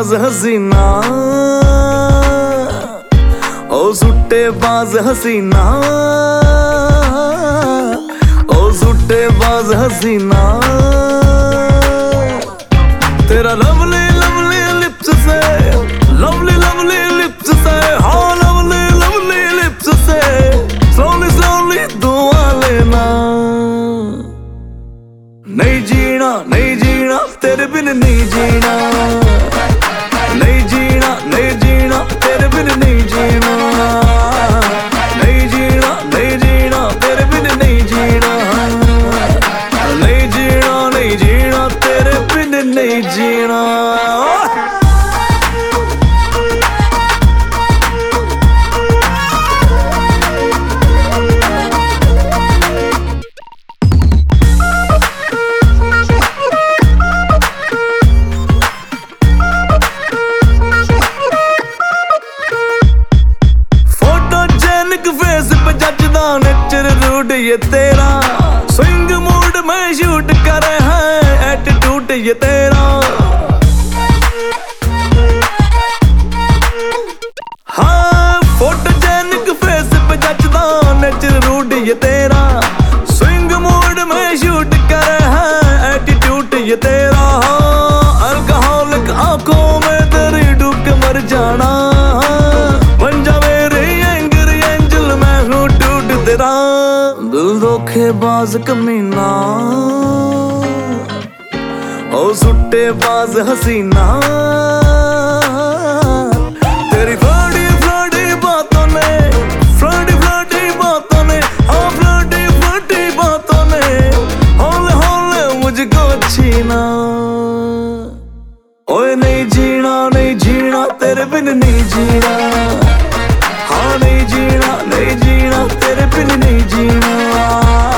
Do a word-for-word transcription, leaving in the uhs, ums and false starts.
बाज हसीना, ओ सुट्टे बाज हसीना, ओ सुट्टे बाज हसीना। तेरा लवली लवली लिप्स से, लवली लवली लिप्स से, हाँ लवली लवली लिप्स से स्लोली स्लोली दुआ लेना। नहीं जीना नहीं जीना तेरे बिन नहीं जीना, नहीं जीना नहीं जीना तेरे बिन नहीं जीना, नहीं जीना नहीं जीना तेरे बिन नहीं जीना, नहीं जीना नहीं जीना तेरे बिन नहीं जीना। फेस पे जचदा नेचर रूट ये तेरा, स्विंग मूड में शूट करे है एटीट्यूड ये तेरा। हाँ फोटोजेनिक फेस पे जचदा नेचर रूट ये तेरा, स्विंग मूड में शूट करे है एटीट्यूड ये तेरा। अल्कोहलिक आंखों में तेरी डूब के मर जाना, दिल धोखेबाज कमीना, ओ सुट्टे बाज हसीना। तेरी फ्लर्टी फ्लर्टी बातों ने, फ्लर्टी फ्लर्टी बातों ने, हाँ फ्लर्टी फ्लर्टी बातों ने हौले हौले मुझको छीना। ओए नहीं जीना नहीं जीना तेरे बिन नहीं जीना, हाँ नहीं जीना नहीं जीना तेरे बिन नहीं जीना।